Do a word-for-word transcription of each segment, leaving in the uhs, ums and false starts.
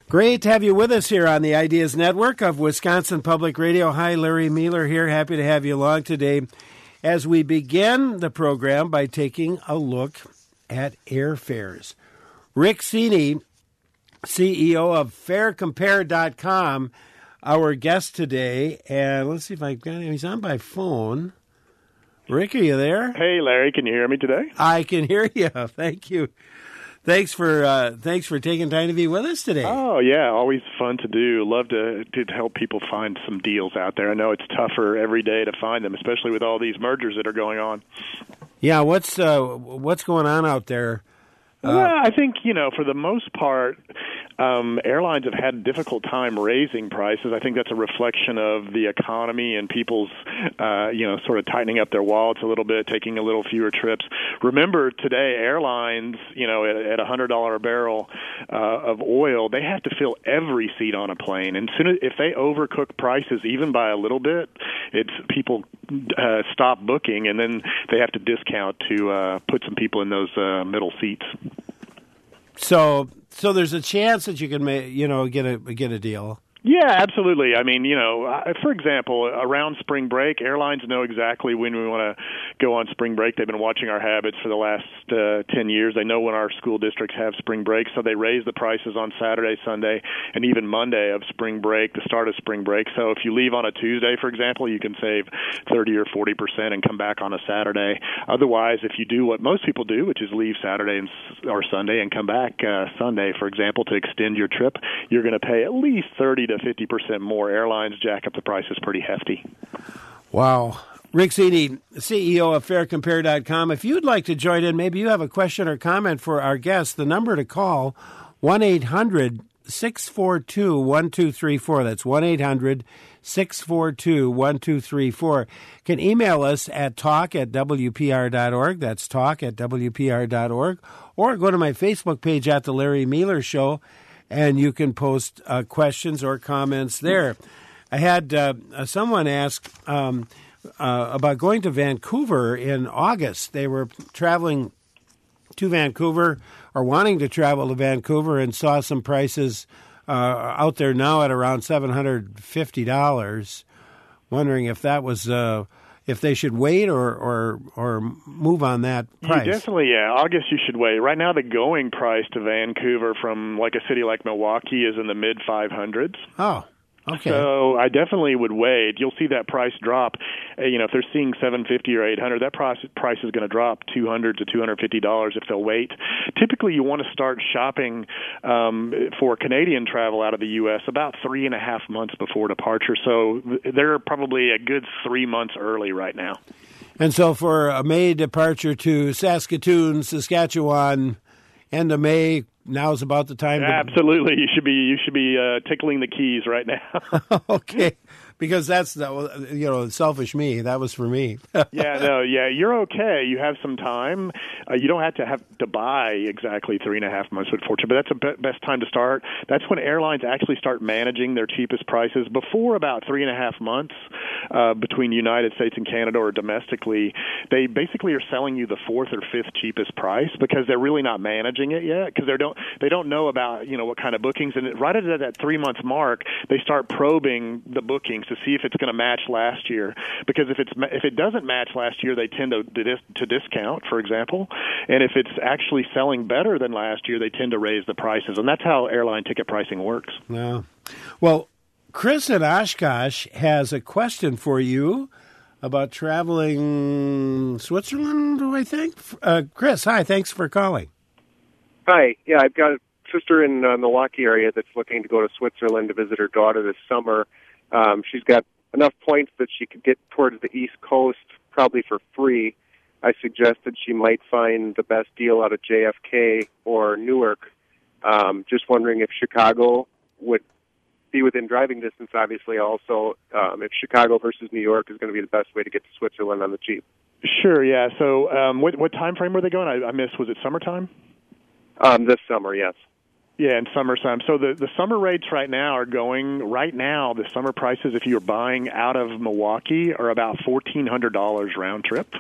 Great to have you with us here on the Ideas Network of Wisconsin Public Radio. Hi, Larry Mueller here. Happy to have you along today as we begin the program by taking a look at airfares. Rick Cini, C E O of Fare Compare dot com, our guest today. And let's see if I got him. He's on by phone. Rick, are you there? Hey, Larry, can you hear me today? I can hear you. Thank you. Thanks for uh, thanks for taking time to be with us today. Oh, yeah, always fun to do. Love to, to help people find some deals out there. I know it's tougher every day to find them, especially with all these mergers that are going on. Yeah, what's uh, what's going on out there? Uh, well, I think, you know, for the most part, um, airlines have had a difficult time raising prices. I think that's a reflection of the economy and people's, uh, you know, sort of tightening up their wallets a little bit, taking a little fewer trips. Remember, today, airlines, you know, at, at one hundred dollars a barrel uh, of oil, they have to fill every seat on a plane. And soon as, if they overcook prices even by a little bit, it's people uh, stop booking, and then they have to discount to uh, put some people in those uh, middle seats. So, so there's a chance that you can, you know, get a get a deal. Yeah, absolutely. I mean, you know, for example, around spring break, airlines know exactly when we want to go on spring break. They've been watching our habits for the last uh, ten years. They know when our school districts have spring break, so they raise the prices on Saturday, Sunday, and even Monday of spring break, the start of spring break. So if you leave on a Tuesday, for example, you can save thirty or forty percent and come back on a Saturday. Otherwise, if you do what most people do, which is leave Saturday and, or Sunday and come back uh, Sunday, for example, to extend your trip, you're going to pay at least thirty to fifty percent more. Airlines jack up the prices pretty hefty. Wow. Rick Cini, C E O of Fare Compare dot com. If you'd like to join in, maybe you have a question or comment for our guest, the number to call, one eight hundred six four two one two three four. That's one eight hundred six four two one two three four. Can email us at talk at W P R dot org. That's talk at W P R dot org. Or go to my Facebook page at The Larry Mueller Show, and you can post uh, questions or comments there. I had uh, someone ask um, uh, about going to Vancouver in August. They were traveling to Vancouver or wanting to travel to Vancouver and saw some prices uh, out there now at around seven hundred fifty dollars, wondering if that was uh, if they should wait or, or or move on that price. You definitely, yeah. August, you should wait. Right now, the going price to Vancouver from like a city like Milwaukee is in the mid five hundreds. Oh, okay. So I definitely would wait. You'll see that price drop. Uh, you know, if they're seeing seven fifty or eight hundred, that price price is going to drop two hundred to two hundred fifty dollars if they'll wait. Typically, you want to start shopping um, for Canadian travel out of the U S about three and a half months before departure. So they're probably a good three months early right now. And so for a May departure to Saskatoon, Saskatchewan, end of May, now's about the time. Absolutely, to... you should be you should be uh, tickling the keys right now. Okay, because that's the, you know, selfish me. That was for me. yeah, no, yeah, you're okay. You have some time. Uh, you don't have to have to buy exactly three and a half months with Fortune, but that's the be- best time to start. That's when airlines actually start managing their cheapest prices. Before about three and a half months uh, between United States and Canada or domestically, they basically are selling you the fourth or fifth cheapest price because they're really not managing it yet because they don't they don't know about, you know, what kind of bookings. And right at that three month mark, they start probing the bookings to see if it's going to match last year. Because if it's if it doesn't match last year, they tend to to discount, for example. And if it's actually selling better than last year, they tend to raise the prices. And that's how airline ticket pricing works. Yeah. Well, Chris in Oshkosh has a question for you about traveling Switzerland, I think. Uh, Chris, hi. Thanks for calling. Hi. Yeah, I've got a sister in uh, Milwaukee area that's looking to go to Switzerland to visit her daughter this summer. Um, she's got enough points that she could get towards the East Coast probably for free. I suggested she might find the best deal out of J F K or Newark. Um, just wondering if Chicago would be within driving distance, obviously, also, um, if Chicago versus New York is going to be the best way to get to Switzerland on the cheap. Sure, yeah. So um, what, what time frame were they going? I, I missed. Was it summertime? Um, this summer, yes. Yeah, in summertime. So the, the summer rates right now are going, right now, the summer prices, if you're buying out of Milwaukee, are about fourteen hundred dollars round trip.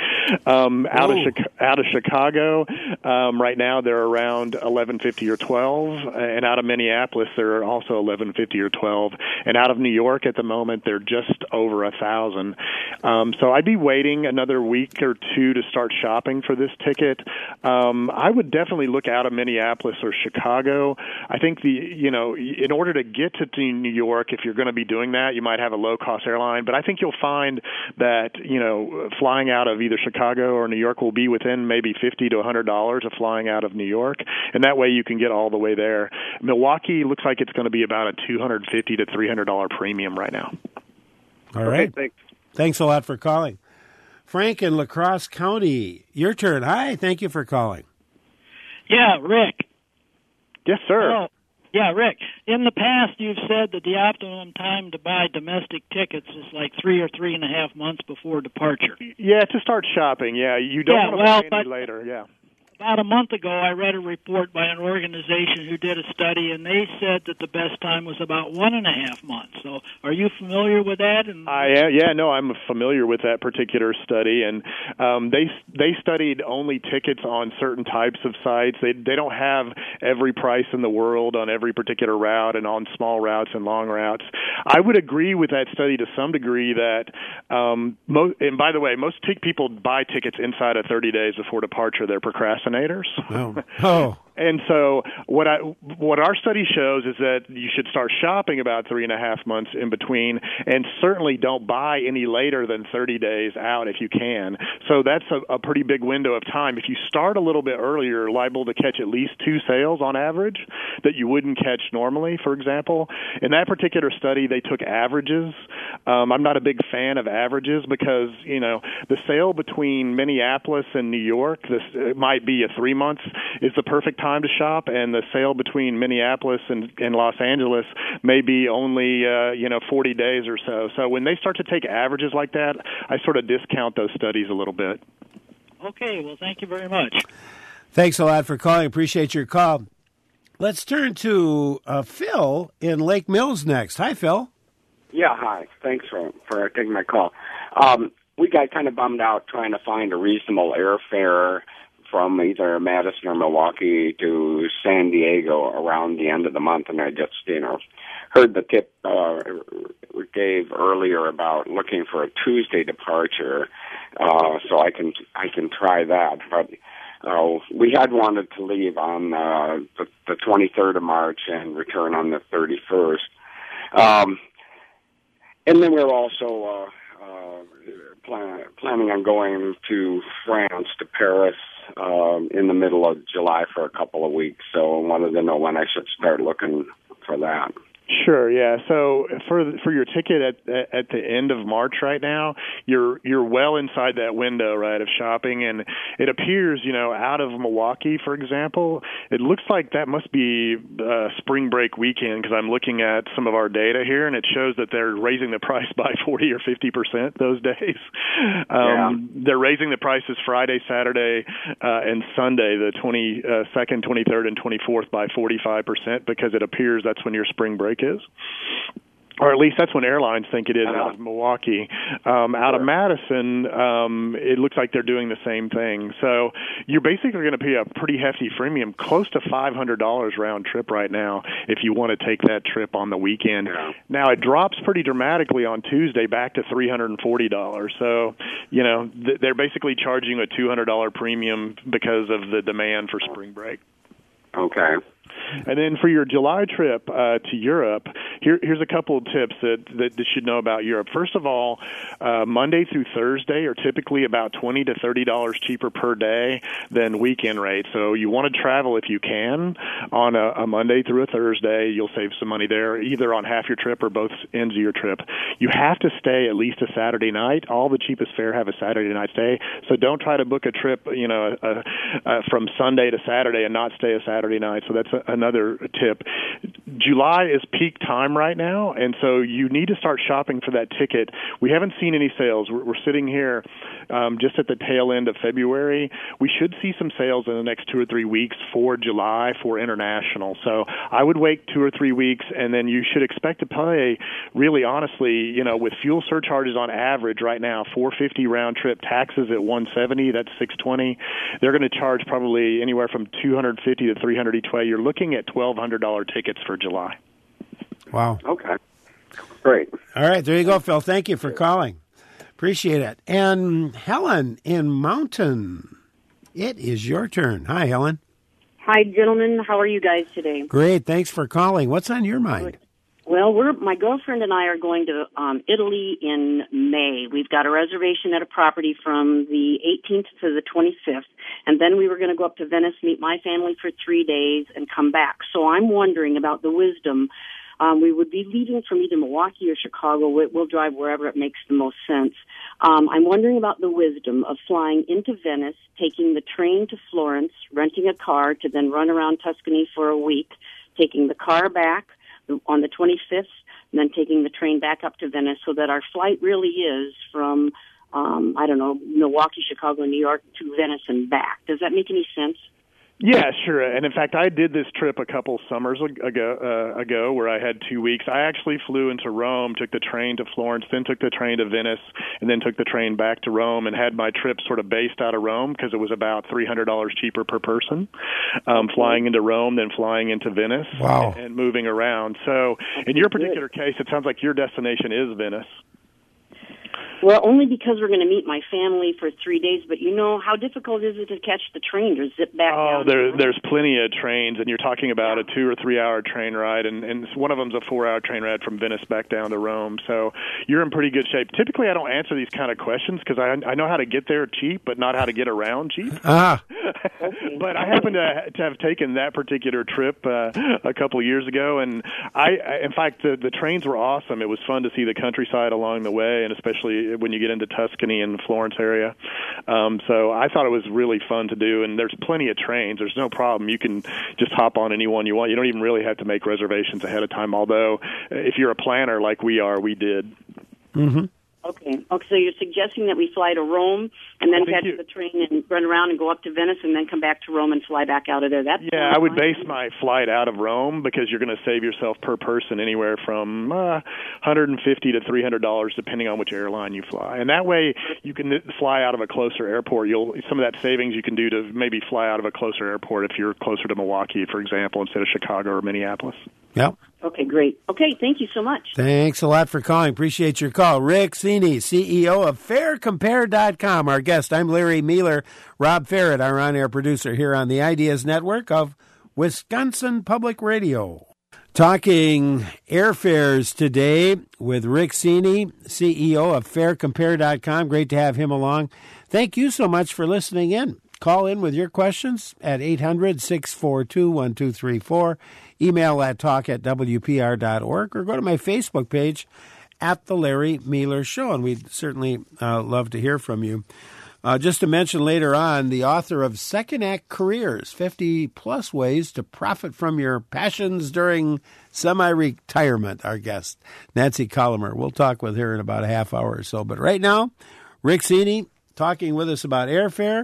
um, out, of Chica- out of Chicago, um, right now, they're around eleven fifty or twelve. And out of Minneapolis, they're also eleven fifty or twelve. And out of New York at the moment, they're just over a thousand. Um, so I'd be waiting another week or two to start shopping for this ticket. Um, I would definitely look out of Minneapolis or Chicago. I think the you know in order to get to New York, if you're going to be doing that, you might have a low cost airline. But I think you'll find that you know flying out of either Chicago or New York will be within maybe fifty to a hundred dollars of flying out of New York, and that way you can get all the way there. Milwaukee looks like it's going to be about a two hundred fifty to three hundred dollar premium right now. All right, okay, thanks. Thanks a lot for calling, Frank in La Crosse County. Your turn. Hi, thank you for calling. Yeah, Rick. Yes, sir. Hello. Yeah, Rick. In the past, you've said that the optimum time to buy domestic tickets is like three or three and a half months before departure. Yeah, to start shopping. Yeah, you don't Yeah, want to well, buy any but- later. Yeah. About a month ago, I read a report by an organization who did a study, and they said that the best time was about one and a half months. So, are you familiar with that? And I uh, yeah, no, I'm familiar with that particular study, and um, they they studied only tickets on certain types of sites. They they don't have every price in the world on every particular route and on small routes and long routes. I would agree with that study to some degree that, um, most, and by the way, most t- people buy tickets inside of thirty days before departure. They're procrastinators. Oh. oh. And so what I what our study shows is that you should start shopping about three and a half months in between, and certainly don't buy any later than thirty days out if you can. So that's a, a pretty big window of time. If you start a little bit earlier, you're liable to catch at least two sales on average that you wouldn't catch normally, for example. In that particular study, they took averages. Um, I'm not a big fan of averages because, you know, the sale between Minneapolis and New York, this it might be a three months, is the perfect time to shop, and the sale between Minneapolis and, and Los Angeles may be only uh, you know forty days or so. So when they start to take averages like that, I sort of discount those studies a little bit. Okay, well, thank you very much. Thanks a lot for calling. Appreciate your call. Let's turn to uh, Phil in Lake Mills next. Hi, Phil. Yeah, hi. Thanks for, for taking my call. Um, we got kind of bummed out trying to find a reasonable airfare from either Madison or Milwaukee to San Diego around the end of the month, and I just, you know, heard the tip uh, we gave earlier about looking for a Tuesday departure, uh, so I can I can try that. But uh, we had wanted to leave on uh, the, the twenty-third of March and return on the thirty-first. Um, and then we're also uh, uh, plan, planning on going to France, to Paris, Um, in the middle of July for a couple of weeks, so I wanted to know when I should start looking for that. Sure, yeah. So for for your ticket at at the end of March right now, you're you're well inside that window, right, of shopping, and it appears, you know, out of Milwaukee, for example, it looks like that must be uh, spring break weekend because I'm looking at some of our data here, and it shows that they're raising the price by forty or fifty percent those days. Um, yeah. They're raising the prices Friday, Saturday, uh, and Sunday, the twenty-second, twenty-third, and twenty-fourth by forty-five percent because it appears that's when your spring break is. Or at least that's when airlines think it is out of Milwaukee. Um, out of Madison, um, it looks like they're doing the same thing. So you're basically going to pay a pretty hefty premium, close to five hundred dollars round trip right now if you want to take that trip on the weekend. Yeah. Now, it drops pretty dramatically on Tuesday back to three hundred forty dollars. So, you know, th- they're basically charging a two hundred dollars premium because of the demand for spring break. Okay. And then for your July trip uh, to Europe, here, here's a couple of tips that, that you should know about Europe. First of all, uh, Monday through Thursday are typically about twenty to thirty dollars cheaper per day than weekend rates. So you want to travel if you can on a, a Monday through a Thursday. You'll save some money there, either on half your trip or both ends of your trip. You have to stay at least a Saturday night. All the cheapest fare have a Saturday night stay. So don't try to book a trip, you know, uh, uh, from Sunday to Saturday and not stay a Saturday night. So that's a, another tip. July is peak time right now, and so you need to start shopping for that ticket. We haven't seen any sales. We're, we're sitting here um, just at the tail end of February. We should see some sales in the next two or three weeks for July for international. So I would wait two or three weeks, and then you should expect to pay, really honestly, you know, with fuel surcharges on average right now, four hundred fifty round trip, taxes at one hundred seventy, that's six hundred twenty. They're going to charge probably anywhere from two hundred fifty to three hundred each way. You're looking at twelve hundred dollars tickets for July. Wow. Okay. Great. All right, there you go, Phil. Thank you for calling. Appreciate it. And Helen in Mountain, it is your turn. Hi, Helen. Hi, gentlemen. How are you guys today? Great. Thanks for calling. What's on your mind? Well, we're my girlfriend and I are going to um, Italy in May. We've got a reservation at a property from the eighteenth to the twenty-fifth, and then we were going to go up to Venice, meet my family for three days, and come back. So I'm wondering about the wisdom. Um, we would be leaving from either Milwaukee or Chicago. We'll drive wherever it makes the most sense. Um, I'm wondering about the wisdom of flying into Venice, taking the train to Florence, renting a car to then run around Tuscany for a week, taking the car back on the twenty-fifth, and then taking the train back up to Venice, so that our flight really is from, um, I don't know, Milwaukee, Chicago, New York to Venice and back. Does that make any sense? Yeah, sure. And in fact, I did this trip a couple summers ago, uh, ago where I had two weeks. I actually flew into Rome, took the train to Florence, then took the train to Venice, and then took the train back to Rome, and had my trip sort of based out of Rome because it was about three hundred dollars cheaper per person, um, flying into Rome than flying into Venice. Wow. and, and moving around. So in your particular case, it sounds like your destination is Venice. Well, only because we're going to meet my family for three days. But you know, how difficult is it to catch the train or zip back Oh, down? there, there's plenty of trains, and you're talking about yeah. a two or three hour train ride, and, and one of them's a four hour train ride from Venice back down to Rome. So you're in pretty good shape. Typically, I don't answer these kind of questions because I, I know how to get there cheap, but not how to get around cheap. Ah. But I happen to, to have taken that particular trip uh, a couple of years ago, and I, I in fact, the, the trains were awesome. It was fun to see the countryside along the way, and especially when you get into Tuscany and Florence area. Um, so I thought it was really fun to do, and there's plenty of trains. There's no problem. You can just hop on any one you want. You don't even really have to make reservations ahead of time, although if you're a planner like we are, we did. Mm-hmm. Okay. Okay, so you're suggesting that we fly to Rome and then catch you, the train and run around and go up to Venice and then come back to Rome and fly back out of there. That's yeah, I would base my flight out of Rome because you're going to save yourself per person anywhere from uh, one hundred fifty dollars to three hundred dollars depending on which airline you fly. And that way you can fly out of a closer airport. You'll some of that savings you can do to maybe fly out of a closer airport if you're closer to Milwaukee, for example, instead of Chicago or Minneapolis. Yep. Okay, great. Okay, thank you so much. Thanks a lot for calling. Appreciate your call. Rick Cini, C E O of Fair Compare dot com, our guest. I'm Larry Mealer. Rob Ferret, our on-air producer here on the Ideas Network of Wisconsin Public Radio. Talking airfares today with Rick Cini, C E O of Fair Compare dot com. Great to have him along. Thank you so much for listening in. Call in with your questions at eight hundred, six four two, one two three four. Email at talk at W P R dot org or go to my Facebook page at The Larry Mealer Show, and we'd certainly uh, love to hear from you. Uh, just to mention later on, the author of Second Act Careers, fifty-plus Ways to Profit from Your Passions During Semi-Retirement, our guest, Nancy Colomer. We'll talk with her in about a half hour or so. But right now, Rick Cini talking with us about airfare,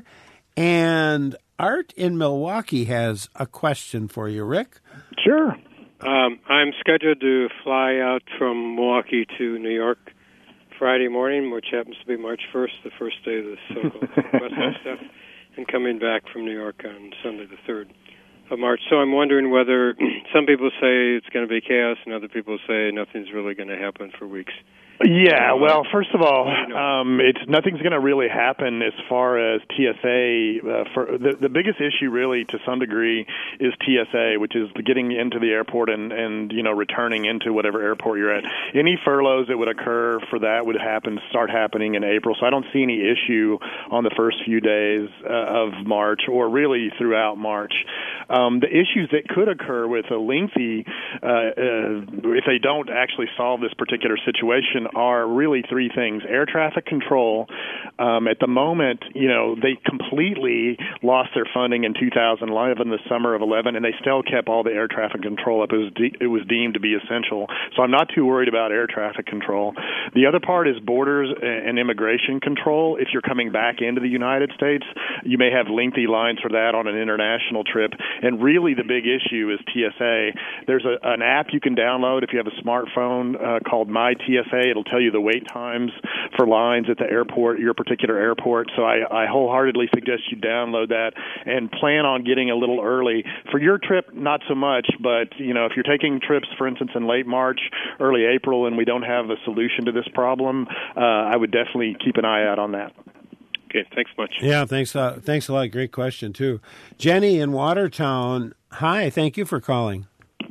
and Art in Milwaukee has a question for you, Rick. Sure. Um, I'm scheduled to fly out from Milwaukee to New York Friday morning, which happens to be March first, the first day of the so-called West stuff, and coming back from New York on Sunday the third of March. So I'm wondering whether some people say it's going to be chaos and other people say nothing's really going to happen for weeks. Yeah, well, first of all, um, it's nothing's going to really happen as far as T S A. Uh, for the, the biggest issue, really, to some degree, is T S A, which is getting into the airport and, and you know returning into whatever airport you're at. Any furloughs that would occur for that would happen start happening in April. So I don't see any issue on the first few days uh, of March or really throughout March. Um, the issues that could occur with a lengthy, uh, uh, if they don't actually solve this particular situation, Madison are really three things. Air traffic control. Um, at the moment, you know, they completely lost their funding in two thousand eleven, the summer of eleven, and they still kept all the air traffic control up. It was, de- it was deemed to be essential. So I'm not too worried about air traffic control. The other part is borders and immigration control. If you're coming back into the United States, you may have lengthy lines for that on an international trip. And really the big issue is T S A. There's a, an app you can download if you have a smartphone uh, called My T S A. It'll tell you the wait times for lines at the airport, your particular airport. So I, I wholeheartedly suggest you download that and plan on getting a little early. For your trip, not so much, but you know, if you're taking trips, for instance, in late March, early April, and we don't have a solution to this problem, uh, I would definitely keep an eye out on that. Okay, thanks much. Yeah, thanks. Uh, thanks a lot. Great question too, Jenny in Watertown. Hi, thank you for calling.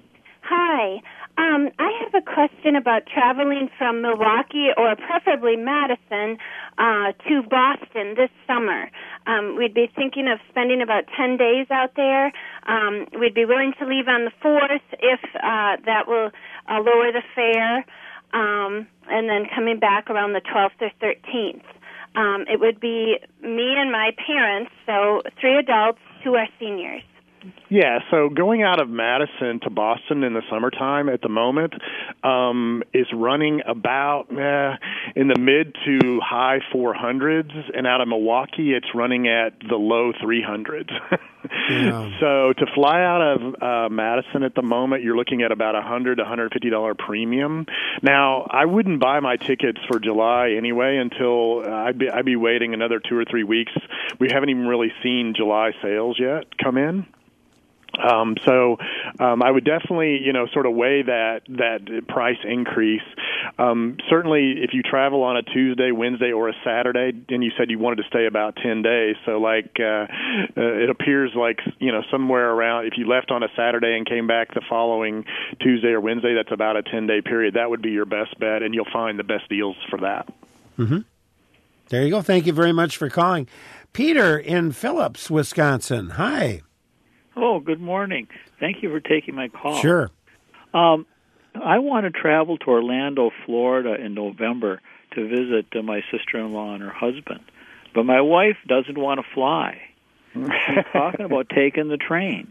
Hi. Um, I have a question about traveling from Milwaukee or preferably Madison uh, to Boston this summer. Um, we'd be thinking of spending about ten days out there. Um, we'd be willing to leave on the fourth if uh, that will uh, lower the fare, um, and then coming back around the twelfth or thirteenth. Um, it would be me and my parents, so three adults, two are seniors. Yeah, so going out of Madison to Boston in the summertime at the moment um, is running about eh, in the mid to high four hundreds, and out of Milwaukee it's running at the low three hundreds. Yeah. So to fly out of uh, Madison at the moment, you're looking at about a one hundred dollars to one hundred fifty dollars premium. Now, I wouldn't buy my tickets for July anyway until uh, I'd be I'd be waiting another two or three weeks. We haven't even really seen July sales yet come in. Um, so um, I would definitely, you know, sort of weigh that that price increase. Um, certainly, if you travel on a Tuesday, Wednesday, or a Saturday, and you said you wanted to stay about ten days, so like uh, uh, it appears like, you know, somewhere around, if you left on a Saturday and came back the following Tuesday or Wednesday, that's about a ten-day period. That would be your best bet, and you'll find the best deals for that. Mm-hmm. There you go. Thank you very much for calling. Peter in Phillips, Wisconsin. Hi. Oh, good morning. Thank you for taking my call. Sure. Um, I want to travel to Orlando, Florida in November to visit uh, my sister-in-law and her husband. But my wife doesn't want to fly. She's talking about taking the train.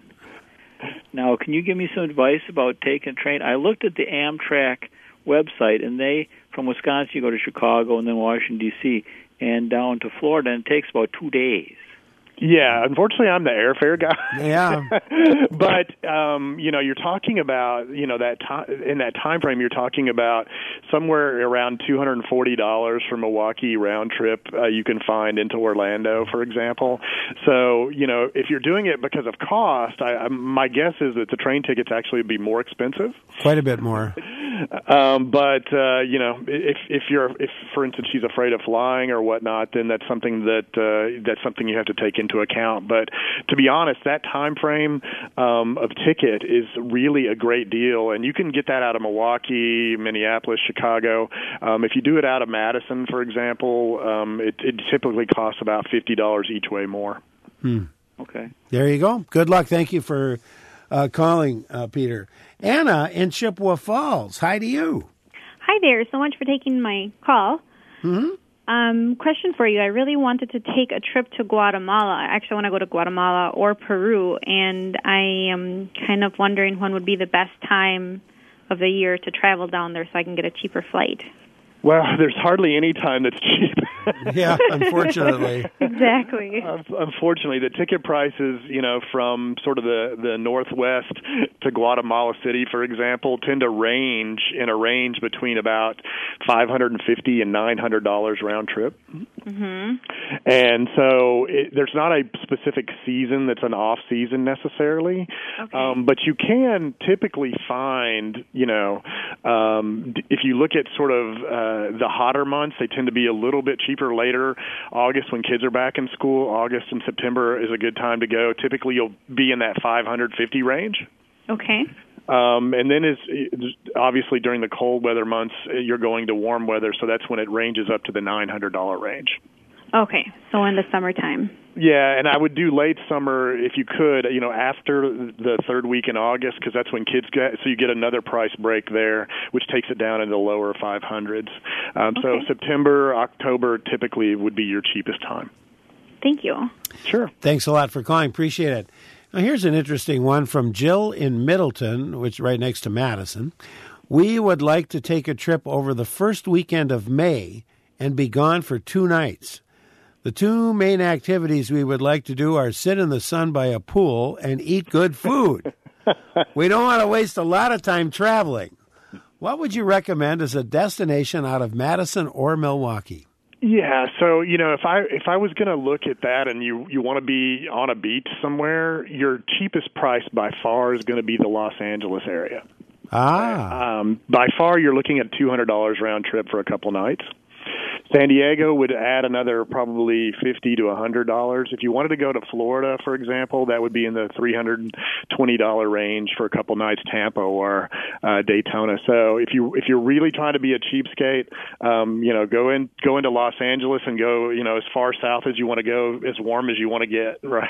Now, can you give me some advice about taking a train? I looked at the Amtrak website, and they, from Wisconsin, you go to Chicago and then Washington, D C, and down to Florida, and it takes about two days. Yeah, unfortunately, I'm the airfare guy. Yeah, but um, you know, you're talking about, you know, that time in that time frame. You're talking about somewhere around two hundred and forty dollars for Milwaukee round trip. Uh, you can find into Orlando, for example. So, you know, if you're doing it because of cost, I, I, my guess is that the train tickets actually would be more expensive. Quite a bit more. Um, but uh, you know, if if you're if, for instance, she's afraid of flying or whatnot, then that's something that uh, that's something you have to take into account. But to be honest, that time frame um, of ticket is really a great deal, and you can get that out of Milwaukee, Minneapolis, Chicago. Um, if you do it out of Madison, for example, um, it, it typically costs about fifty dollars each way more. Hmm. Okay. There you go. Good luck. Thank you for uh, calling, uh, Peter. Anna in Chippewa Falls. Hi to you. Hi there. So much for taking my call. Mm-hmm. Um, question for you. I really wanted to take a trip to Guatemala. I actually want to go to Guatemala or Peru, and I am kind of wondering when would be the best time of the year to travel down there so I can get a cheaper flight. Well, there's hardly any time that's cheap. Yeah, unfortunately. Exactly. Uh, unfortunately, the ticket prices, you know, from sort of the, the northwest to Guatemala City, for example, tend to range in a range between about five hundred fifty dollars and nine hundred dollars round trip. Mm-hmm. And so it, there's not a specific season that's an off season necessarily, okay. um, but you can typically find, you know, um, if you look at sort of uh, the hotter months, they tend to be a little bit cheaper later. August, when kids are back in school, August and September is a good time to go. Typically, you'll be in that five hundred fifty range. Okay. Um, and then is obviously during the cold weather months, you're going to warm weather, so that's when it ranges up to the nine hundred dollars range. Okay, so in the summertime. Yeah, and I would do late summer if you could, you know, after the third week in August, because that's when kids get, so you get another price break there, which takes it down into the lower five hundreds. Um, okay. So September, October typically would be your cheapest time. Thank you. Sure. Thanks a lot for calling. Appreciate it. Now, here's an interesting one from Jill in Middleton, which is right next to Madison. We would like to take a trip over the first weekend of May and be gone for two nights. The two main activities we would like to do are sit in the sun by a pool and eat good food. We don't want to waste a lot of time traveling. What would you recommend as a destination out of Madison or Milwaukee? Yeah, so, you know, if I if I was going to look at that and you, you want to be on a beach somewhere, your cheapest price by far is going to be the Los Angeles area. Ah. Um, by far, you're looking at two hundred dollars round trip for a couple nights. San Diego would add another probably fifty to a hundred dollars. If you wanted to go to Florida, for example, that would be in the three hundred twenty dollar range for a couple nights. Tampa or uh, Daytona. So if you if you're really trying to be a cheapskate, um, you know, go in go into Los Angeles and go, you know, as far south as you want to go, as warm as you want to get, right?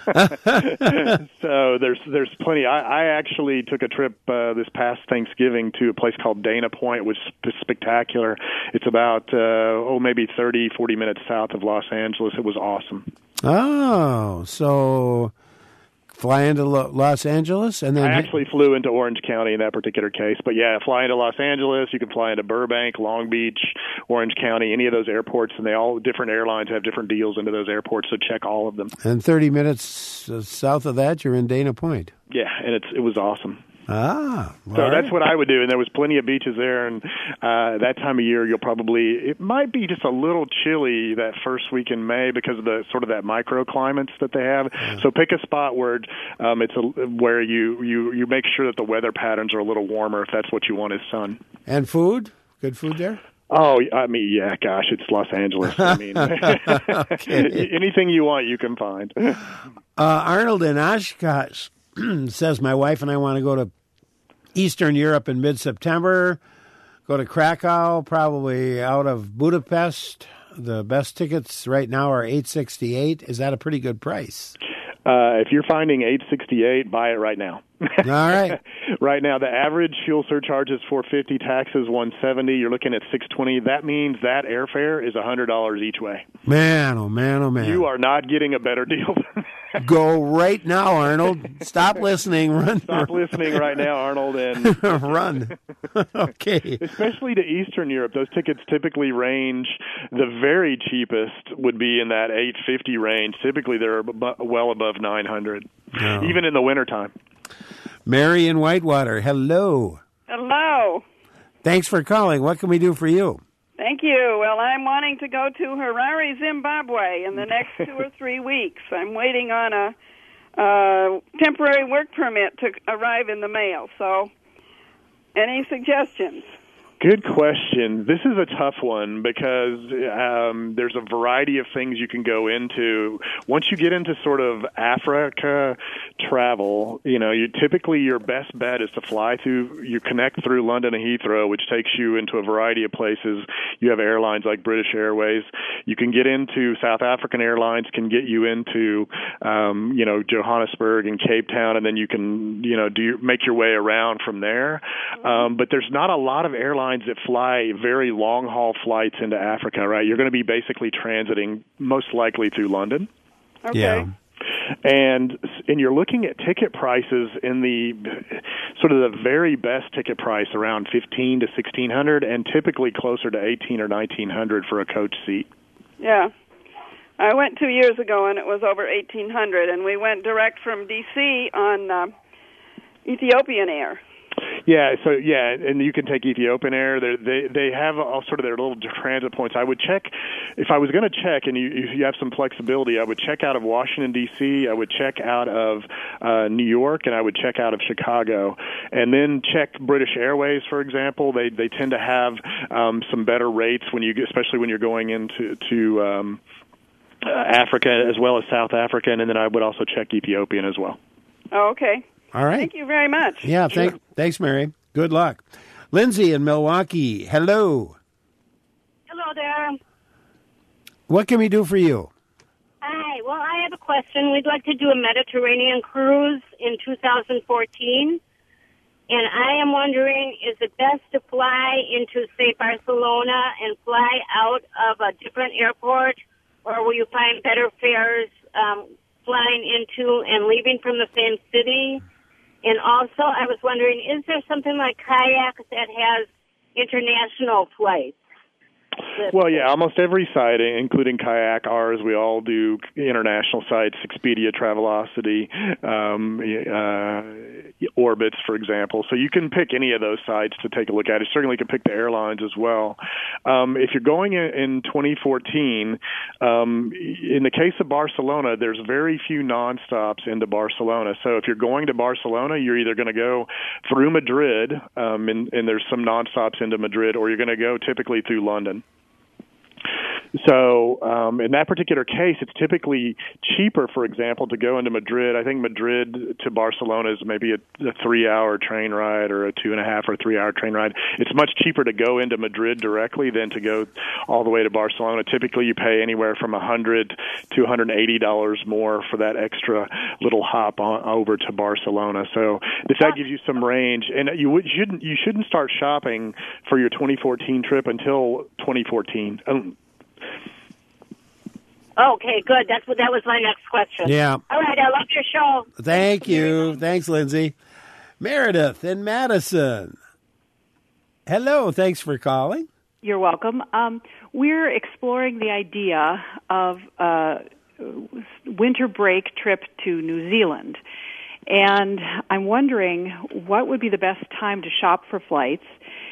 So there's there's plenty. I, I actually took a trip uh, this past Thanksgiving to a place called Dana Point, which is spectacular. It's about uh, oh maybe thirty, forty minutes south of Los Angeles. It was awesome. Oh, so fly into Lo- Los Angeles and then I actually flew into Orange County in that particular case. But yeah, fly into Los Angeles. You can fly into Burbank, Long Beach, Orange County, any of those airports, and they all different airlines have different deals into those airports. So check all of them. And thirty minutes south of that, you're in Dana Point. Yeah, and it's it was awesome. Ah, so right. That's what I would do, and there was plenty of beaches there. And uh, that time of year, you'll probably it might be just a little chilly that first week in May because of the sort of that microclimates that they have. Yeah. So pick a spot where um, it's a, where you, you you make sure that the weather patterns are a little warmer if that's what you want as sun. And food, good food there. Oh, I mean, yeah, gosh, it's Los Angeles. I mean, okay. Anything you want, you can find. Uh, Arnold in Oshkosh says, my wife and I want to go to Eastern Europe in mid-September, go to Krakow, probably out of Budapest. The best tickets right now are eight sixty-eight. Is that a pretty good price? Uh, if you're finding eight sixty-eight, buy it right now. All right. Right now, the average fuel surcharge is four fifty, taxes one seventy. You're looking at six twenty. That means that airfare is one hundred dollars each way. Man, oh man, oh man. You are not getting a better deal than that. Go right now, Arnold. Stop listening. Run. Stop listening right now, Arnold, and run. Okay. Especially to Eastern Europe, those tickets typically range. The very cheapest would be in that eight fifty range. Typically, they're well above nine hundred, no. Even in the wintertime. Mary in Whitewater, hello. Hello. Thanks for calling. What can we do for you? Thank you. Well, I'm wanting to go to Harare, Zimbabwe in the next two or three weeks. I'm waiting on a uh, temporary work permit to arrive in the mail. So, any suggestions? Good question. This is a tough one because um, there's a variety of things you can go into. Once you get into sort of Africa travel, you know, you typically your best bet is to fly through, you connect through London and Heathrow, which takes you into a variety of places. You have airlines like British Airways. You can get into South African Airlines, can get you into, um, you know, Johannesburg and Cape Town, and then you can, you know, do make your way around from there. Um, but there's not a lot of airlines that fly very long-haul flights into Africa, right? You're going to be basically transiting most likely through London. Okay. Yeah. And and you're looking at ticket prices in the sort of the very best ticket price around fifteen to sixteen hundred, and typically closer to eighteen or nineteen hundred for a coach seat. Yeah. I went two years ago, and it was over eighteen hundred, and we went direct from D C on uh, Ethiopian Air. Yeah, so yeah, and you can take Ethiopian Air. They're, they they have all sort of their little transit points. I would check if I was going to check, and you if you have some flexibility. I would check out of Washington D C. I would check out of uh, New York, and I would check out of Chicago, and then check British Airways, for example. They they tend to have um, some better rates when you, especially when you're going into to. Um, uh, Africa as well as South Africa, and then I would also check Ethiopian as well. Oh, okay. All right. Thank you very much. Yeah, thank, sure. Thanks, Mary. Good luck. Lindsay in Milwaukee, hello. Hello there. What can we do for you? Hi. Well, I have a question. We'd like to do a Mediterranean cruise in two thousand fourteen. And I am wondering, is it best to fly into, say, Barcelona and fly out of a different airport? Or will you find better fares um, flying into and leaving from the same city? And also, I was wondering, is there something like Kayak that has international flights? Well, yeah, almost every site, including Kayak, ours, we all do international sites, Expedia, Travelocity, um, uh, Orbitz, for example. So you can pick any of those sites to take a look at. You certainly can pick the airlines as well. Um, if you're going in, in twenty fourteen, um, in the case of Barcelona, there's very few nonstops into Barcelona. So if you're going to Barcelona, you're either going to go through Madrid, um, and, and there's some nonstops into Madrid, or you're going to go typically through London. So um, in that particular case, it's typically cheaper, for example, to go into Madrid. I think Madrid to Barcelona is maybe a, a three-hour train ride or a two-and-a-half or three-hour train ride. It's much cheaper to go into Madrid directly than to go all the way to Barcelona. Typically, you pay anywhere from one hundred dollars to one hundred eighty dollars more for that extra little hop on, over to Barcelona. So if that gives you some range, and you would, shouldn't you shouldn't start shopping for your twenty fourteen trip until twenty fourteen. Um, Okay, good. That's what that was my next question. Yeah. All right, I love your show. Thank you. Thanks, Lindsay. Meredith in Madison. Hello. Thanks for calling. You're welcome. Um, we're exploring the idea of a winter break trip to New Zealand. And I'm wondering what would be the best time to shop for flights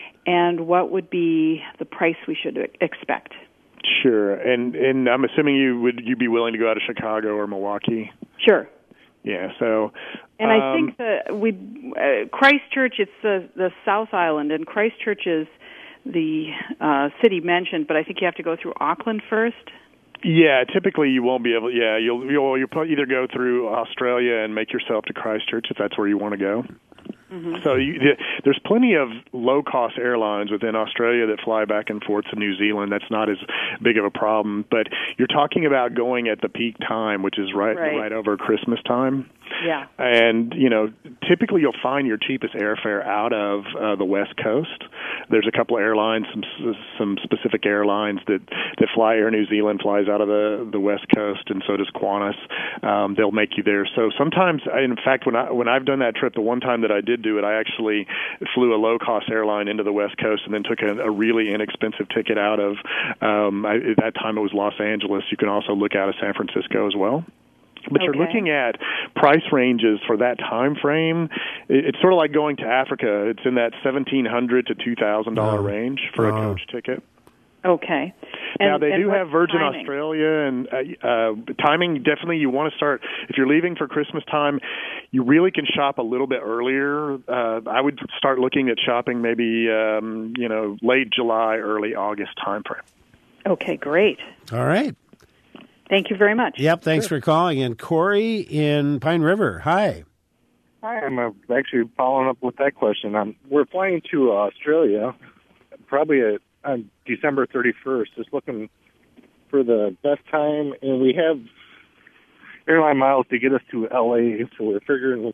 and what would be the price we should expect. Sure, and and I'm assuming you would you be willing to go out of Chicago or Milwaukee? Sure. Yeah. So. And um, I think that we uh, Christchurch. It's the the South Island, and Christchurch is the uh, city mentioned, but I think you have to go through Auckland first. Yeah, typically you won't be able. Yeah, you'll you'll, you'll either go through Australia and make yourself to Christchurch if that's where you want to go. Mm-hmm. So you, there's plenty of low-cost airlines within Australia that fly back and forth to New Zealand. That's not as big of a problem. But you're talking about going at the peak time, which is right right, right over Christmas time. Yeah. And, you know, typically you'll find your cheapest airfare out of uh, the West Coast. There's a couple of airlines, some some specific airlines that, that fly. Air New Zealand flies out of the, the West Coast, and so does Qantas. Um, they'll make you there. So sometimes, in fact, when, I, when I've done that trip, the one time that I did do it, I actually flew a low-cost airline into the West Coast and then took a, a really inexpensive ticket out of, um, I, at that time it was Los Angeles. You can also look out of San Francisco as well. But okay. You're looking at price ranges for that time frame. It's sort of like going to Africa. It's in that seventeen hundred dollars to two thousand dollars oh. range for oh. a coach ticket. Okay. Now, and, they and do have Virgin timing? Australia, and uh, uh, timing, definitely you want to start, if you're leaving for Christmas time, you really can shop a little bit earlier. Uh, I would start looking at shopping maybe, um, you know, late July, early August time frame. Okay, great. All right. Thank you very much. Yep, thanks sure. for calling. And Corey in Pine River, hi. Hi, I'm uh, actually following up with that question. Um, we're flying to uh, Australia, probably at, on December thirty-first, just looking for the best time, and we have airline miles to get us to L A, so we're figuring,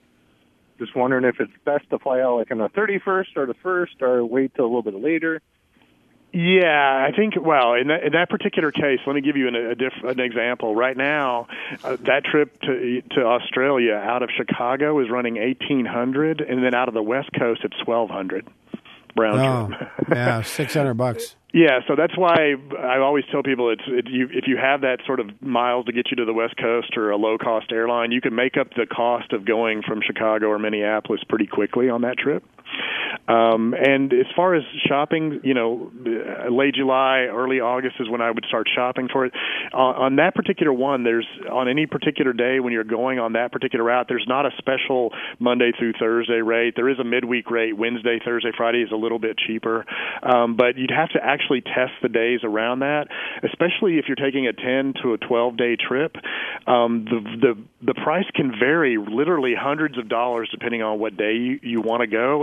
just wondering if it's best to fly out like on the thirty-first or the first, or wait till a little bit later. Yeah, I think, well, in that, in that particular case, let me give you an, a diff, an example. Right now, uh, that trip to to Australia out of Chicago is running eighteen hundred dollars, and then out of the West Coast, it's twelve hundred dollars. Round oh, trip. Yeah, six hundred bucks. Yeah, so that's why I always tell people it's it, you, if you have that sort of miles to get you to the West Coast or a low-cost airline, you can make up the cost of going from Chicago or Minneapolis pretty quickly on that trip. Um, and as far as shopping, you know, late July, early August is when I would start shopping for it. Uh, on that particular one, there's on any particular day when you're going on that particular route, there's not a special Monday through Thursday rate. There is a midweek rate. Wednesday, Thursday, Friday is a little bit cheaper. Um, but you'd have to actually test the days around that, especially if you're taking a ten to a twelve-day trip. Um, the, the, the price can vary literally hundreds of dollars depending on what day you, you want to go. And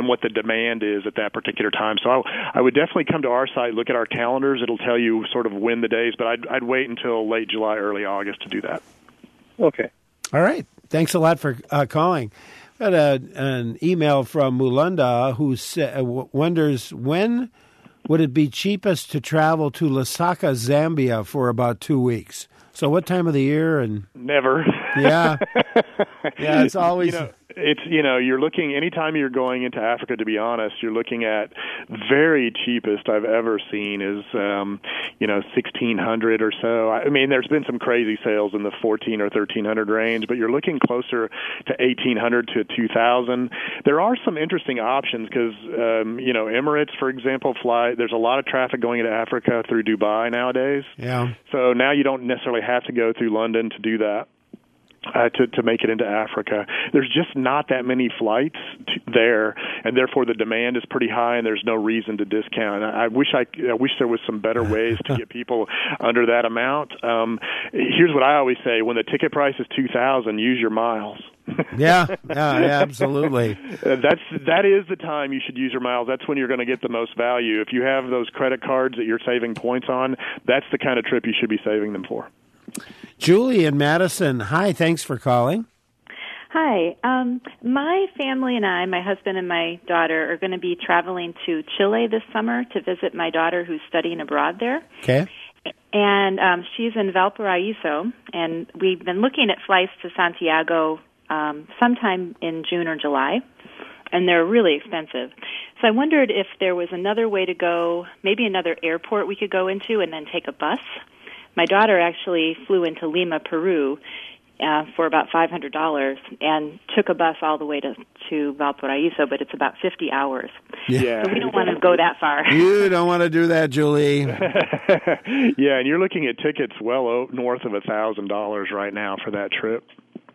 and what the demand is at that particular time. So I, I would definitely come to our site, look at our calendars. It'll tell you sort of when the days, but I'd, I'd wait until late July, early August to do that. Okay. All right. Thanks a lot for uh, calling. Got a, an email from Mulunda who sa- w- wonders when would it be cheapest to travel to Lusaka, Zambia for about two weeks? So what time of the year? And Never. Yeah. Yeah, it's always... You know, it's, you know, you're looking, anytime you're going into Africa, to be honest, you're looking at very cheapest I've ever seen is, um, you know, sixteen hundred or so. I mean, there's been some crazy sales in the fourteen or thirteen hundred range, but you're looking closer to eighteen hundred to two thousand. There are some interesting options because, um, you know, Emirates, for example, fly, there's a lot of traffic going into Africa through Dubai nowadays. Yeah. So now you don't necessarily have to go through London to do that. Uh, to, to make it into Africa. There's just not that many flights to, there, and therefore the demand is pretty high, and there's no reason to discount. I, I wish I, I wish there was some better ways to get people under that amount. Um, here's what I always say: when the ticket price is two thousand, use your miles. yeah, yeah, yeah, absolutely. That's that is the time you should use your miles. That's when you're going to get the most value. If you have those credit cards that you're saving points on, that's the kind of trip you should be saving them for. Julie in Madison. Hi, thanks for calling. Hi. Um, my family and I, my husband and my daughter, are going to be traveling to Chile this summer to visit my daughter who's studying abroad there. Okay. And um, she's in Valparaiso, and we've been looking at flights to Santiago um, sometime in June or July, and they're really expensive. So I wondered if there was another way to go, maybe another airport we could go into and then take a bus. My daughter actually flew into Lima, Peru, uh, for about five hundred dollars and took a bus all the way to, to Valparaiso, but it's about fifty hours. Yeah. So we don't want to go that far. You don't want to do that, Julie. Yeah, and you're looking at tickets well o- north of one thousand dollars right now for that trip.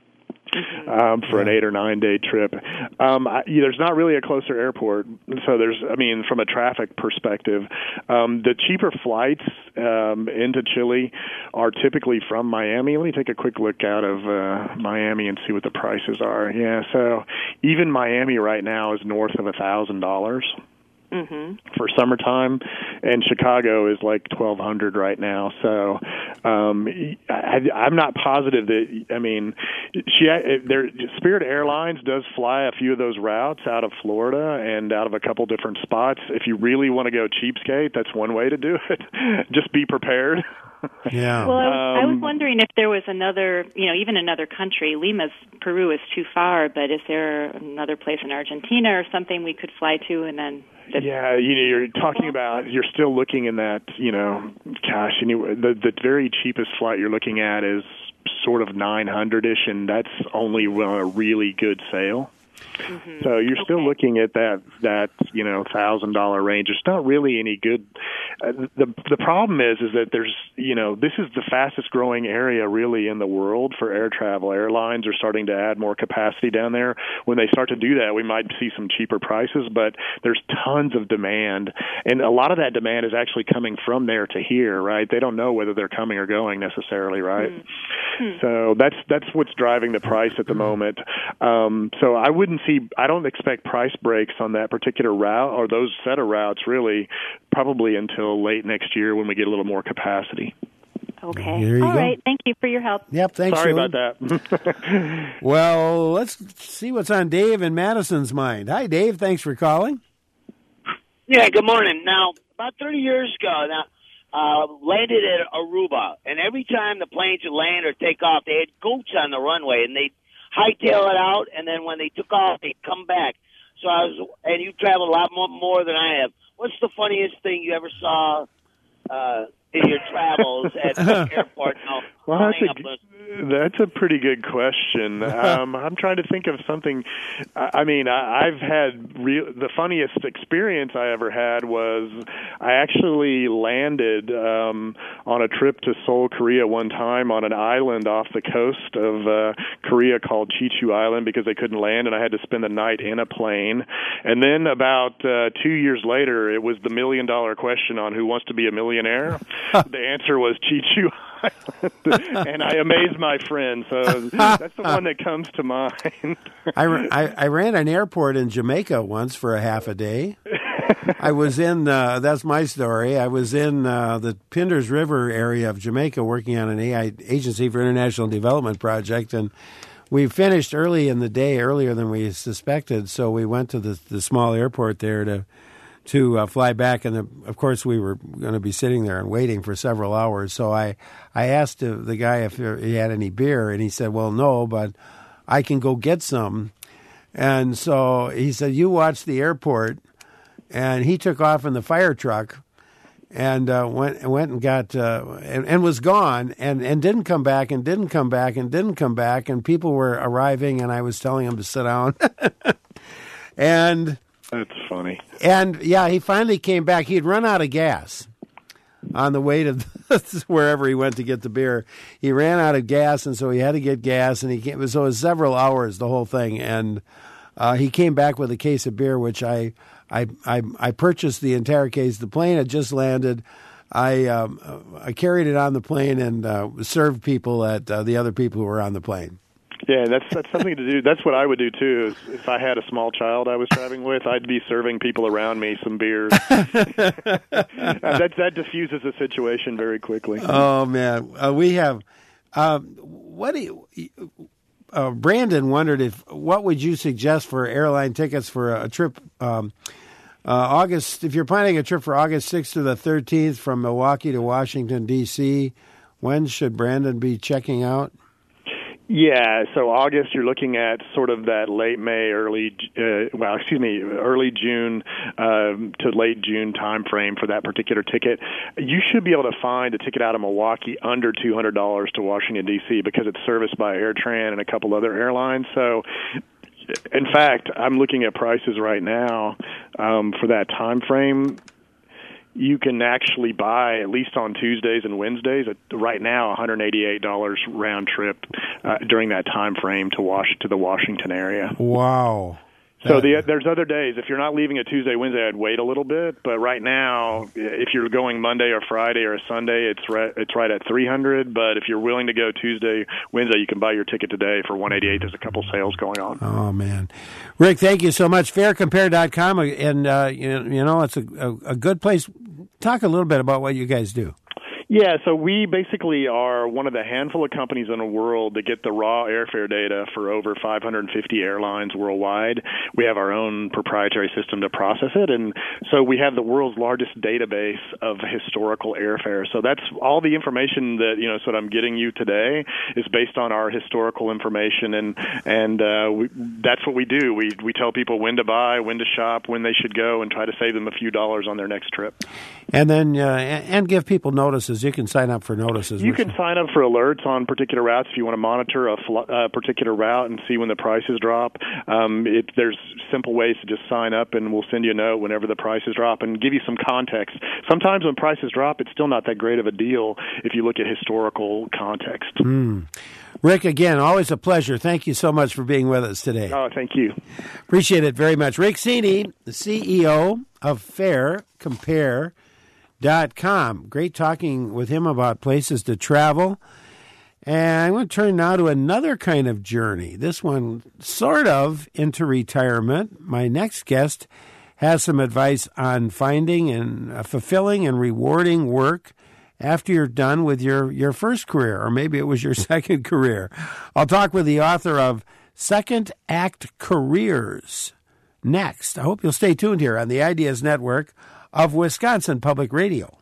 Um, for an eight or nine day trip. Um, I, there's not really a closer airport, so there's, I mean, from a traffic perspective, um, the cheaper flights um, into Chile are typically from Miami. Let me take a quick look out of uh, Miami and see what the prices are. Yeah, so even Miami right now is north of a thousand dollars. Mm-hmm. For summertime, and Chicago is like twelve hundred right now. So um, I, I'm not positive that. I mean, she there. Spirit Airlines does fly a few of those routes out of Florida and out of a couple different spots. If you really want to go cheapskate, that's one way to do it. Just be prepared. Yeah. Well, I was, um, I was wondering if there was another, you know, even another country. Lima's Peru is too far, but is there another place in Argentina or something we could fly to and then? Yeah, you know, you're talking about, you're still looking in that, you know, gosh, anyway, the the very cheapest flight you're looking at is sort of nine hundred-ish, and that's only a really good sale. Mm-hmm. So you're still okay. looking at that, that you know, one thousand dollars range. It's not really any good. Uh, the the problem is is that there's, you know, this is the fastest growing area really in the world for air travel. Airlines are starting to add more capacity down there. When they start to do that, we might see some cheaper prices, but there's tons of demand. And a lot of that demand is actually coming from there to here, right? They don't know whether they're coming or going necessarily, right? Mm-hmm. So that's that's what's driving the price at the moment. Um, so I wouldn't see, I don't expect price breaks on that particular route or those set of routes really probably until late next year when we get a little more capacity. Okay. All go. right. Thank you for your help. Yep. Thanks. Sorry Julie. about that. Well, let's see what's on Dave in Madison's mind. Hi, Dave. Thanks for calling. Yeah. Good morning. Now, about thirty years ago, now uh, landed at Aruba, and every time the planes would land or take off, they had goats on the runway, and they'd hightail it out, and then when they took off, they'd come back. So I was, and you traveled a lot more, more than I have. What's the funniest thing you ever saw uh, in your travels at the airport? No, well, that's a, that's a pretty good question. Um, I'm trying to think of something. I mean, I, I've had real, the funniest experience I ever had was I actually landed um, on a trip to Seoul, Korea one time on an island off the coast of uh, Korea called Jeju Island because they couldn't land, and I had to spend the night in a plane. And then about uh, two years later, it was the million-dollar question on who wants to be a millionaire. The answer was Jeju Island, and I amazed my friend. So that's the one that comes to mind. I, I, I ran an airport in Jamaica once for a half a day. I was in, uh, that's my story, I was in uh, the Pinders River area of Jamaica working on an A I, Agency for International Development project, and we finished early in the day, earlier than we suspected, so we went to the, the small airport there to to uh, fly back, and the, of course we were going to be sitting there and waiting for several hours, so I, I asked the, the guy if he had any beer, and he said, well, no, but I can go get some. And so he said, you watch the airport. And he took off in the fire truck and uh, went went and got uh, and, and was gone and, and didn't come back and didn't come back and didn't come back, and people were arriving and I was telling him to sit down. And that's funny. And yeah, he finally came back. He had run out of gas on the way to wherever he went to get the beer. He ran out of gas, and so he had to get gas, and he came, so it was several hours, the whole thing, and uh, he came back with a case of beer, which I. I, I I purchased the entire case. The plane had just landed. I um, I carried it on the plane and uh, served people at uh, the other people who were on the plane. Yeah, that's that's something to do. That's what I would do too. Is if I had a small child I was traveling with, I'd be serving people around me some beers. that that diffuses the situation very quickly. Oh man, uh, we have. Uh, what do you? Uh, Brandon wondered if what would you suggest for airline tickets for a, a trip. Um, Uh, August, if you're planning a trip for August sixth to the thirteenth from Milwaukee to Washington, D C, when should Brandon be checking out? Yeah, so August, you're looking at sort of that late May, early, uh, well, excuse me, early June uh, to late June time frame for that particular ticket. You should be able to find a ticket out of Milwaukee under two hundred dollars to Washington, D C because it's serviced by AirTran and a couple other airlines. So, in fact, I'm looking at prices right now um, for that time frame. You can actually buy, at least on Tuesdays and Wednesdays, at, right now, one hundred eighty-eight dollars round trip uh, during that time frame to Wash to the Washington area. Wow. So the, there's other days. If you're not leaving a Tuesday, Wednesday, I'd wait a little bit. But right now, if you're going Monday or Friday or a Sunday, it's right, it's right at three hundred. But if you're willing to go Tuesday, Wednesday, you can buy your ticket today for one eighty-eight. There's a couple sales going on. Oh man, Rick, thank you so much. Fair Compare dot com, and uh, you, you know it's a, a, a good place. Talk a little bit about what you guys do. Yeah, so we basically are one of the handful of companies in the world that get the raw airfare data for over five hundred fifty airlines worldwide. We have our own proprietary system to process it, and so we have the world's largest database of historical airfare. So that's all the information that, you know, so what I'm getting you today is based on our historical information, and and uh, we, that's what we do. We we tell people when to buy, when to shop, when they should go, and try to save them a few dollars on their next trip. And then uh, and give people notices. You can sign up for notices. You can sign up for alerts on particular routes if you want to monitor a fl- uh, particular route and see when the prices drop. Um, it, there's simple ways to just sign up, and we'll send you a note whenever the prices drop and give you some context. Sometimes when prices drop, it's still not that great of a deal if you look at historical context. Mm. Rick, again, always a pleasure. Thank you so much for being with us today. Oh, thank you. Appreciate it very much. Rick Cini, the C E O of Fair Compare dot com. Great talking with him about places to travel. And I'm going to turn now to another kind of journey. This one sort of into retirement. My next guest has some advice on finding and uh, fulfilling and rewarding work after you're done with your, your first career, or maybe it was your second career. I'll talk with the author of Second Act Careers next. I hope you'll stay tuned here on the Ideas Network of Wisconsin Public Radio.